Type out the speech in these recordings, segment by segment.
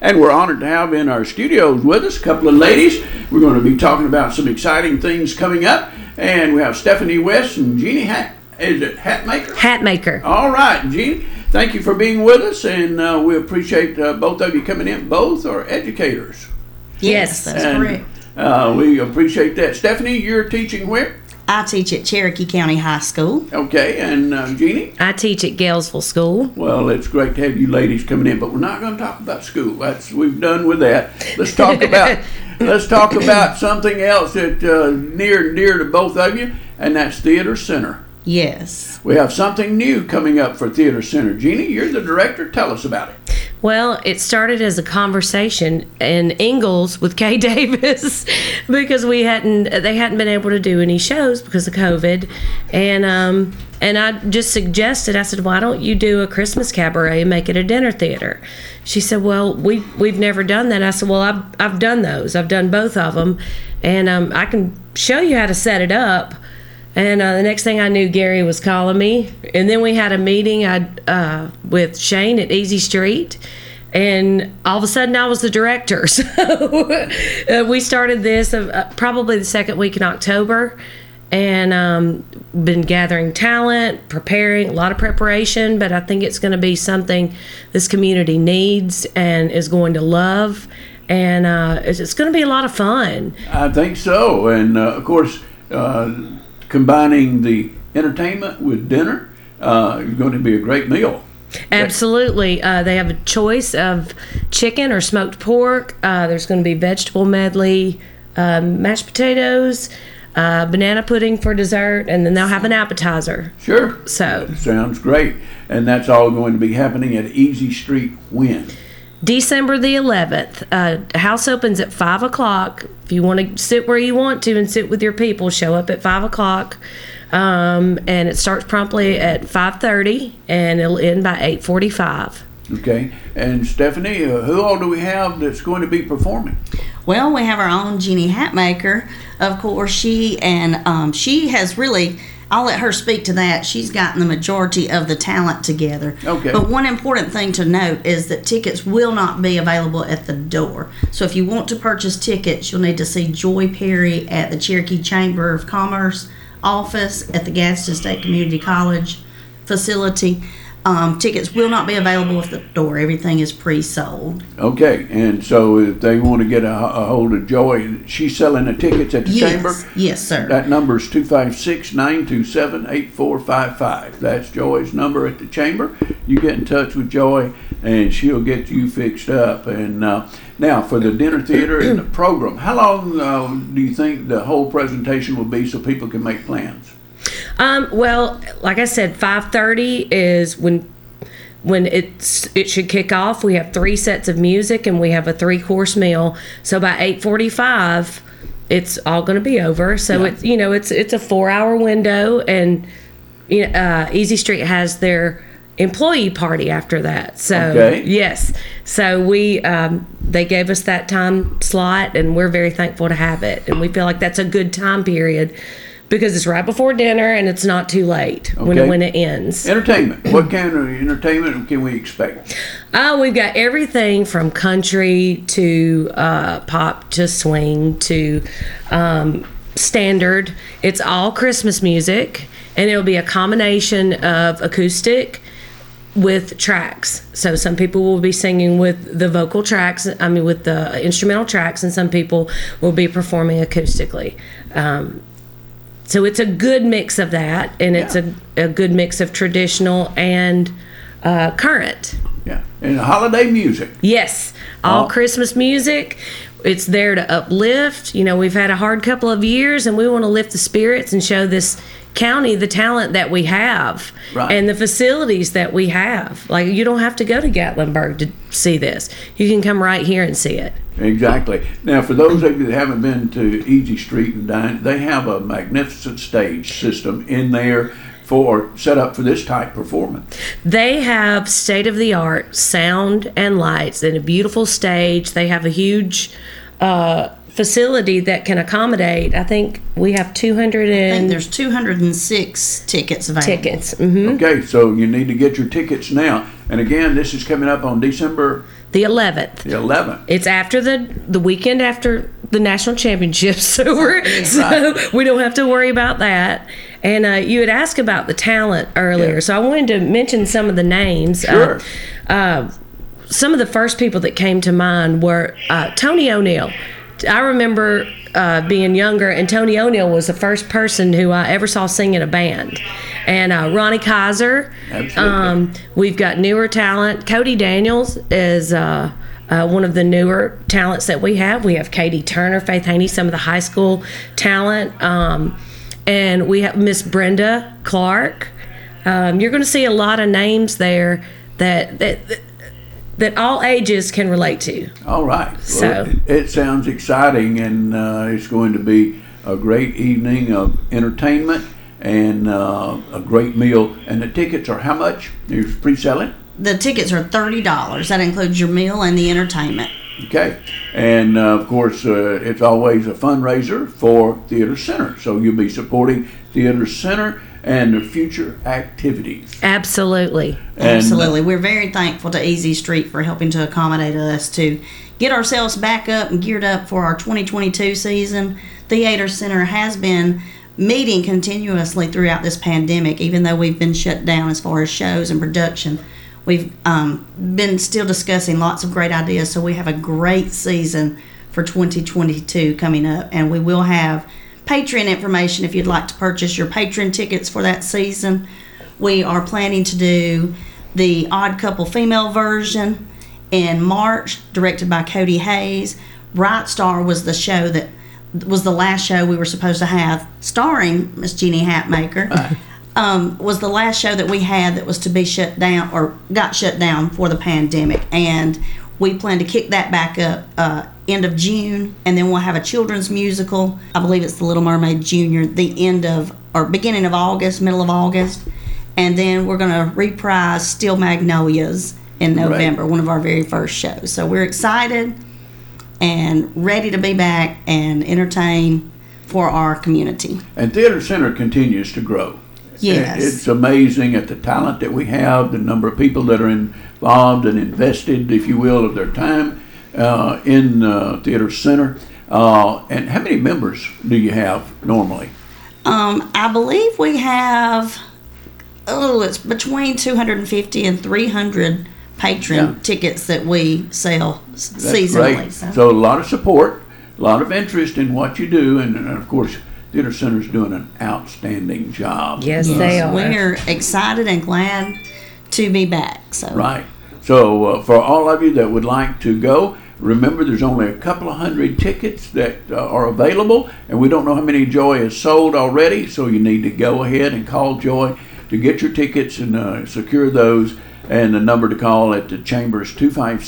And we're honored to have in our studios with us a couple of ladies. We're going to be talking about some exciting things coming up. And we have Stephanie West and Jeannie Hatmaker? Hatmaker. All right, Jeannie, thank you for being with us. And we appreciate both of you coming in. Both are educators. Yes, that's correct. We appreciate that. Stephanie, you're teaching where? I teach at Cherokee County High School. Okay, and Jeannie? I teach at Galesville School. Well, it's great to have you ladies coming in, but we're not going to talk about school. We've done with that. Let's talk about something else that near and dear to both of you, and that's Theater Center. Yes. We have something new coming up for Theater Center. Jeannie, you're the director. Tell us about it. Well, it started as a conversation in Ingalls with Kay Davis because they hadn't been able to do any shows because of COVID, and I just suggested, I said, why don't you do a Christmas cabaret and make it a dinner theater? She said, well, we've never done that. I said, well, I've done those. I've done both of them, and I can show you how to set it up. And the next thing I knew, Gary was calling me. And then we had a meeting with Shane at Easy Street. And all of a sudden, I was the director. So we started this probably the second week in October. And been gathering talent, preparing, a lot of preparation. But I think it's going to be something this community needs and is going to love. And it's going to be a lot of fun. I think so. And, of course, combining the entertainment with dinner is going to be a great meal. Absolutely. They have a choice of chicken or smoked pork. There's going to be vegetable medley, mashed potatoes, banana pudding for dessert, and then they'll have an appetizer. Sure. So sounds great. And that's all going to be happening at Easy Street when? December the 11th. House opens at 5 o'clock. If you want to sit where you want to and sit with your people, show up at 5 o'clock. And it starts promptly at 5:30, and it'll end by 8:45. Okay. And Stephanie, who all do we have that's going to be performing? Well, we have our own Jeannie Hatmaker. Of course, she has really, I'll let her speak to that. She's gotten the majority of the talent together. Okay. But one important thing to note is that tickets will not be available at the door. So if you want to purchase tickets, you'll need to see Joy Perry at the Cherokee Chamber of Commerce office at the Gadsden State Community College facility. Tickets will not be available at the door. Everything is pre-sold. Okay, and so if they want to get a hold of Joy, she's selling the tickets at the chamber? Yes, sir. That number is 256-927-8455. That's Joy's number at the chamber. You get in touch with Joy, and she'll get you fixed up. And now, for the dinner theater and the program, how long do you think the whole presentation will be so people can make plans? Well, like I said, 5:30 is when it should kick off. We have 3 sets of music and we have a 3-course meal. So by 8:45, it's all going to be over. So it's a 4-hour window, and Easy Street has their employee party after that. So okay. Yes, so they gave us that time slot, and we're very thankful to have it. And we feel like that's a good time period, because it's right before dinner and it's not too late when it ends. Entertainment. What kind of entertainment can we expect? We've got everything from country to pop to swing to standard. It's all Christmas music, and it'll be a combination of acoustic with tracks. So some people will be singing with the vocal tracks, with the instrumental tracks, and some people will be performing acoustically. So it's a good mix of that, and it's a good mix of traditional and current. Yeah, and holiday music. Yes, all Christmas music. It's there to uplift. We've had a hard couple of years, and we want to lift the spirits and show this county the talent that we have, right, and the facilities that we have. Like, you don't have to go to Gatlinburg to see this. You can come right here and see it. Exactly. Now, for those of you that haven't been to Easy Street and Dine, they have a magnificent stage system in there set up for this type performance. They have state-of-the-art sound and lights and a beautiful stage. They have a huge facility that can accommodate, I think we have 200 I think there's 206 tickets available. Tickets. Mm-hmm. Okay, so you need to get your tickets now. And again, this is coming up on December the 11th. The 11th. It's after the weekend after the national championships, so we don't have to worry about that. And you had asked about the talent earlier, so I wanted to mention some of the names. Sure. Some of the first people that came to mind were Tony O'Neill. I remember being younger, and Tony O'Neill was the first person who I ever saw sing in a band. And Ronnie Kaiser. Absolutely. We've got newer talent. Cody Daniels is one of the newer talents that we have. We have Katie Turner, Faith Haney, some of the high school talent. And we have Miss Brenda Clark. You're going to see a lot of names there that all ages can relate to. All right. So well, it sounds exciting, and it's going to be a great evening of entertainment and a great meal. And the tickets are how much? You're pre-selling? The tickets are $30. That includes your meal and the entertainment. Okay. And, of course, it's always a fundraiser for Theater Center. So you'll be supporting Theater Center and their future activities. Absolutely. Absolutely. We're very thankful to Easy Street for helping to accommodate us to get ourselves back up and geared up for our 2022 season. Theater Center has been meeting continuously throughout this pandemic, even though we've been shut down as far as shows and production. We've been still discussing lots of great ideas, so we have a great season for 2022 coming up, and we will have Patreon information if you'd like to purchase your Patreon tickets for that season. We are planning to do the Odd Couple female version in March, directed by Cody Hayes. Bright Star was the show that was the last show we were supposed to have, starring Miss Jeannie Hatmaker. Was the last show that we had that was to be shut down or got shut down for the pandemic, and we plan to kick that back up end of June, and then we'll have a children's musical. I believe it's The Little Mermaid Junior, the end of or beginning of August, middle of August, and then we're going to reprise Steel Magnolias in November, one of our very first shows. So we're excited and ready to be back and entertain for our community. And Theater Center continues to grow. Yes. It's amazing at the talent that we have, the number of people that are involved and invested, if you will, of their time in Theater Center. And how many members do you have normally? I believe we have, it's between 250 and 300 patron tickets that we sell seasonally. Great. So a lot of support, a lot of interest in what you do, and of course, Theater Center's doing an outstanding job. Yes, they are. We're excited and glad to be back. So right. So for all of you that would like to go, remember there's only a couple of hundred tickets that are available, and we don't know how many Joy has sold already, so you need to go ahead and call Joy to get your tickets and secure those. And the number to call at the chamber is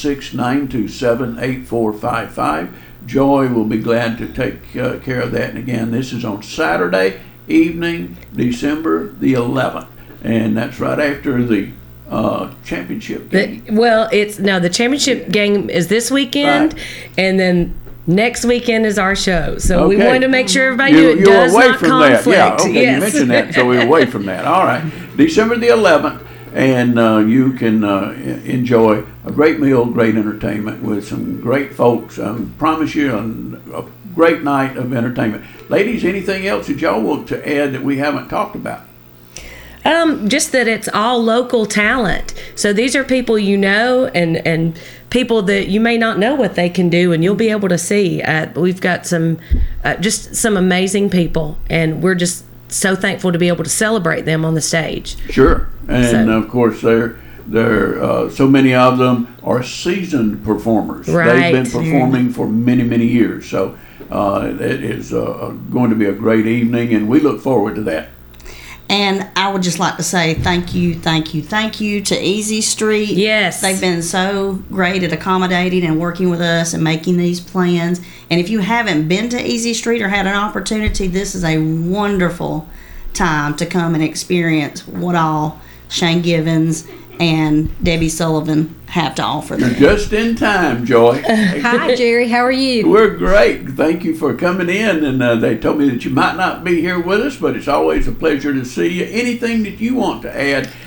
256-927-8455. Joy will be glad to take care of that. And again, this is on Saturday evening, December the 11th. And that's right after the championship game. The championship game is this weekend, Right. and then next weekend is our show. So we Okay. wanted to make sure everybody knew it You're does away not from conflict. that. Yeah, okay, Yes. you mentioned that, so we're away from that. All right, December the 11th, and you can enjoy a great meal, great entertainment with some great folks. I promise you a great night of entertainment. Ladies, anything else that y'all want to add that we haven't talked about? Just that it's all local talent. So these are people you know and people that you may not know what they can do, and you'll be able to see. We've got some amazing people, and we're just so thankful to be able to celebrate them on the stage. Sure, and So- of course they're so many of them are seasoned performers. Right. They've been performing for many years, so it is going to be a great evening, and we look forward to that. And I would just like to say thank you to Easy Street. Yes. They've been so great at accommodating and working with us and making these plans. And if you haven't been to Easy Street or had an opportunity, this is a wonderful time to come and experience what all Shane Givens and Debbie Sullivan have to offer You're them. just in time, Joy. Hi, Jerry. How are you? We're great. Thank you for coming in, and they told me that you might not be here with us, but it's always a pleasure to see you. Anything that you want to add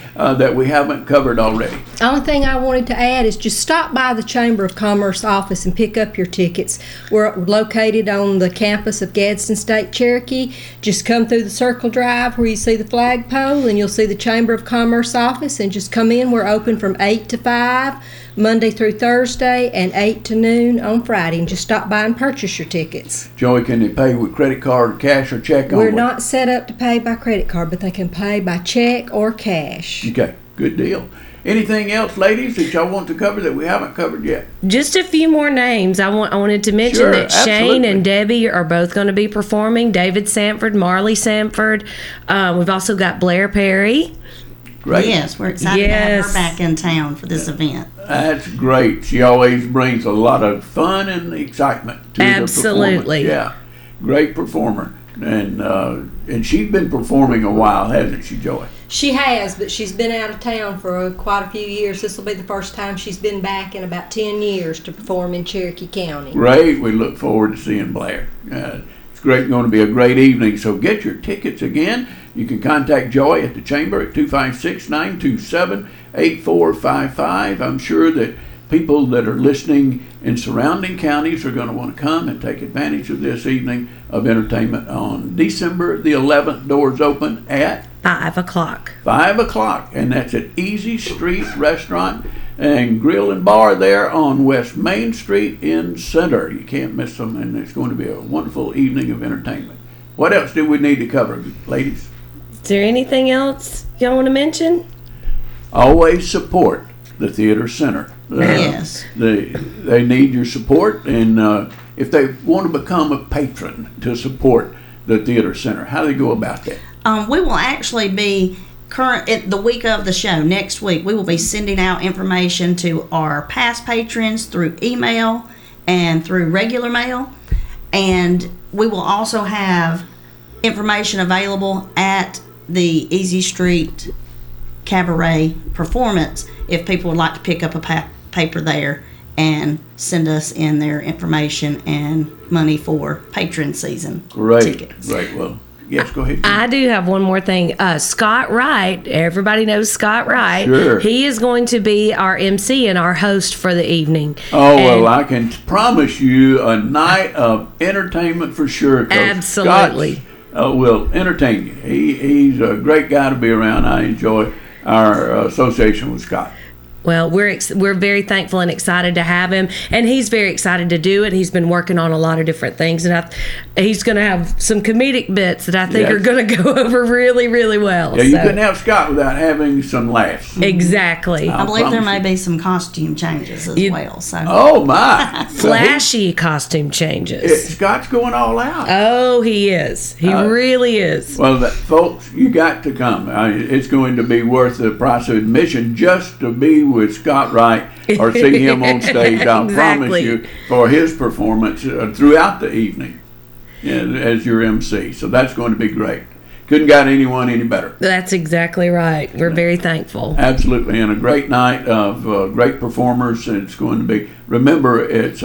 that we haven't covered already? The only thing I wanted to add is just stop by the Chamber of Commerce office and pick up your tickets. We're located on the campus of Gadsden State Cherokee. Just come through the Circle Drive where you see the flagpole, and you'll see the Chamber of Commerce office, and just come in. We're open from 8 to 5, Monday through Thursday, and 8 to noon on Friday. And just stop by and purchase your tickets. Joey, can they pay with credit card, cash, or check? We're not set up to pay by credit card, but they can pay by check or cash. Okay, good deal. Anything else, ladies, that y'all want to cover that we haven't covered yet? Just a few more names. I wanted to mention Sure, that Shane absolutely. and Debbie are both going to be performing. David Sanford, Marley Sanford. We've also got Blair Perry. Great. Yes, we're excited to have Yes. her back in town for this event. That's great. She always brings a lot of fun and excitement to the Absolutely. performance. Yeah, great performer. And she's been performing a while, hasn't she, Joey? She has, but she's been out of town for quite a few years. This will be the first time she's been back in about 10 years to perform in Cherokee County. Great. We look forward to seeing Blair. It's going to be a great evening. So get your tickets again. You can contact Joy at the Chamber at 256-927-8455. I'm sure that people that are listening in surrounding counties are going to want to come and take advantage of this evening of entertainment on December the 11th. Doors open at 5 o'clock. 5 o'clock, and that's at Easy Street Restaurant and Grill and Bar there on West Main Street in Center. You can't miss them, and it's going to be a wonderful evening of entertainment. What else do we need to cover, ladies? Is there anything else y'all want to mention? Always support the Theater Center. Yes. They need your support, and if they want to become a patron to support the Theater Center, how do they go about that? We will actually be the week of the show, next week, we will be sending out information to our past patrons through email and through regular mail. And we will also have information available at the Easy Street Cabaret performance if people would like to pick up a paper there and send us in their information and money for patron season tickets. Great. Well, yes, go ahead. I do have one more thing. Scott Wright, everybody knows Scott Wright. Sure. He is going to be our MC and our host for the evening. Oh, And well, I can promise you a night of entertainment for sure. 'Cause Absolutely. Scott, will entertain you. He's a great guy to be around. I enjoy our association with Scott. Well, we're very thankful and excited to have him, and he's very excited to do it. He's been working on a lot of different things, and he's going to have some comedic bits that I think Yes. are going to go over really, really well. Yeah, you So- couldn't have Scott without having some laughs. Exactly. I believe there promise may be some costume changes as well. So Oh, my. Flashy costume changes. Scott's going all out. Oh, he is. He really is. Well, folks, you got to come. It's going to be worth the price of admission just to be with Scott Wright or see him on stage. I'll promise Exactly. you, for his performance throughout the evening as your MC. So that's going to be great. Couldn't got anyone any better. That's exactly right. We're very thankful. Absolutely, and a great night of great performers. And it's going to be. Remember, it's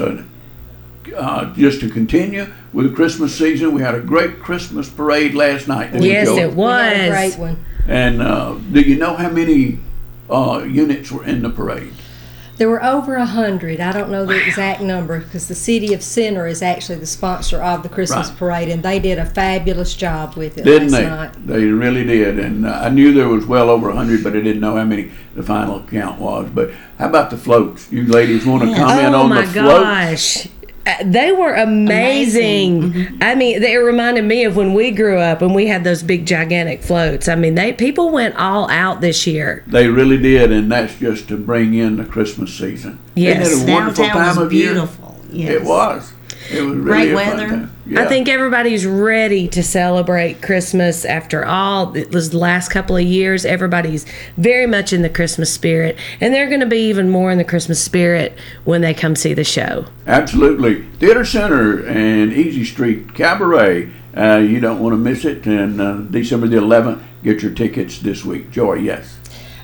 just to continue with the Christmas season. We had a great Christmas parade last night. didn't we, Yes, Joey? it We had a was. great one. And do you know how many units were in the parade? There were over 100. I don't know the exact number because the city of Center is actually the sponsor of the Christmas Right. parade, and they did a fabulous job with it Didn't last they? night. They really did. And I knew there was well over 100, but I didn't know how many the final count was. But how about the floats? You ladies want to comment Oh on my the floats? gosh. They were amazing. I mean, they reminded me of when we grew up and we had those big gigantic floats. I mean, people went all out this year. They really did, and that's just to bring in the Christmas season. Yes. Isn't it a wonderful downtown time was of year? beautiful. Yes. It was. It was really Great a fun weather. time. I Yeah. think everybody's ready to celebrate Christmas after all. It was the last couple of years. Everybody's very much in the Christmas spirit, and they're going to be even more in the Christmas spirit when they come see the show. Absolutely. Theater Center and Easy Street Cabaret. You don't want to miss it. And December the 11th, get your tickets this week. Joy, yes.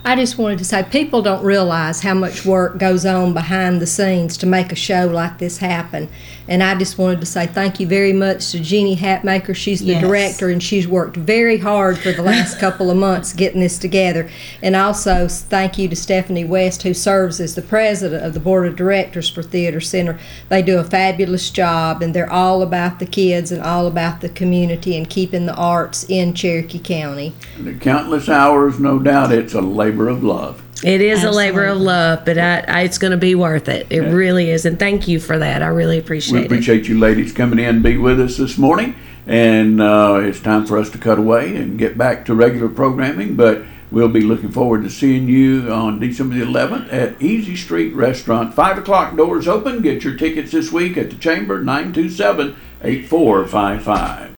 I just wanted to say people don't realize how much work goes on behind the scenes to make a show like this happen. And I just wanted to say thank you very much to Jeannie Hatmaker. She's the Yes. director, and she's worked very hard for the last couple of months getting this together. And also thank you to Stephanie West, who serves as the president of the board of directors for Theater Center. They do a fabulous job, and they're all about the kids and all about the community and keeping the arts in Cherokee County. The countless hours, no doubt, it's a labor of love. It is a labor of Absolutely. love, but it's going to be worth it. It really is, and thank you for that. I really We appreciate it. appreciate you ladies coming in and be with us this morning. And it's time for us to cut away and get back to regular programming. But we'll be looking forward to seeing you on December the 11th at Easy Street Restaurant. 5 o'clock doors open. Get your tickets this week at the Chamber, 927-8455.